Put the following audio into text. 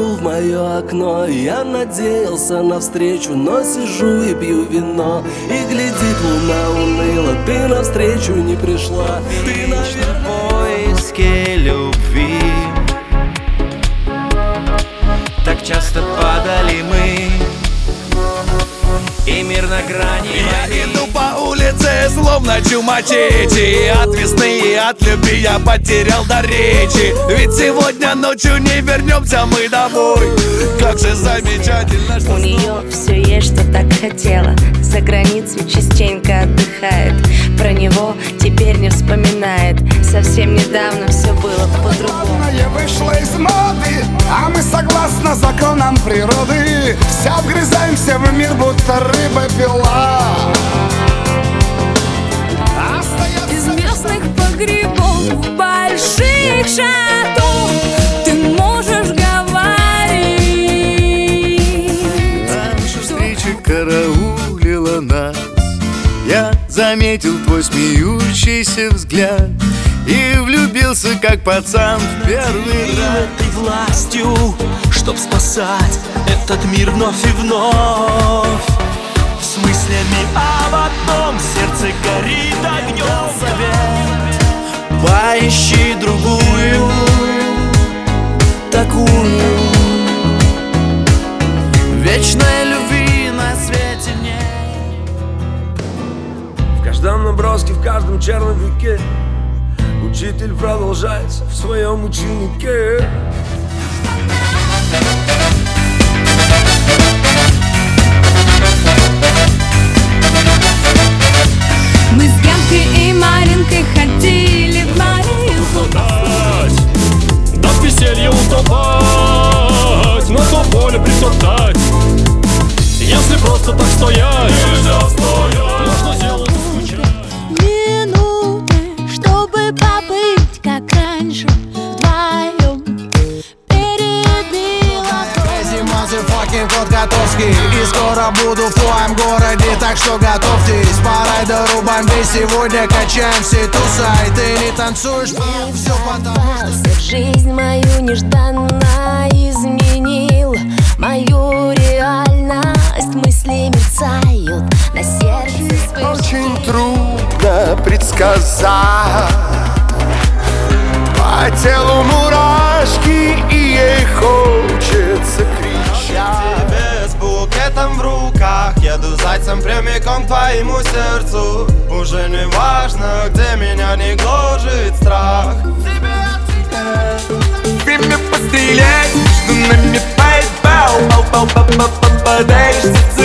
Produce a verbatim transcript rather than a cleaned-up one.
гляжу в мое окно. Я надеялся на встречу, но сижу и пью вино. И глядит луна уныло, ты навстречу не пришла. Ты, наверное, в поиске любви. Так часто падали мы, и мир на грани. Я иду по улице, словно чумачечи. От весны и от любви я потерял до речи. Ведь сегодня ночью не вернемся мы домой. Как же замечательно, что у нее все есть, что так хотела. За границей частенько отдыхает. Про него теперь не вспоминает. Совсем недавно все было по-другому. Я вышла из моды, а мы согласно законам природы. Вся вгрызаемся в мир, будто рыба-пила. Из местных погребов, больших шатов ты можешь говорить. Наша встреча караулила нас. Я заметил твой смеющийся взгляд и влюбился, как пацан, в первый раз. этой властью, чтоб спасать этот мир вновь и вновь. С мыслями об одном, сердце горит огнем. Совет: поищи другую, такую. Вечной любви на свете нет. В каждом наброске, в каждом черновике учитель продолжается в своем ученике. Мы с Янкой и Маринкой ходили в Маринку. Да в веселье утопать, на то поле притоптать. Если просто так стоять, нельзя стоять, можно сделать скучать. Минуты, чтобы побыть как раньше вдвоем. Перебила Fucking кот Котовский. И скоро буду в твоем городе, так что готовьтесь. Пора дорубаем здесь, сегодня качаем все тусай. Ты не танцуешь, ну все потому что жизнь мою нежданно изменил. Мою реальность, мысли мерцают на сердце вспышки. Очень трудно предсказать. По телу мурашки, и ей хочется кричать. Тебе с букетом в руках еду зайцем прямиком к твоему сердцу. Уже не важно, где меня не гложет страх. время пострелять, между нами поедбал. Попадаешься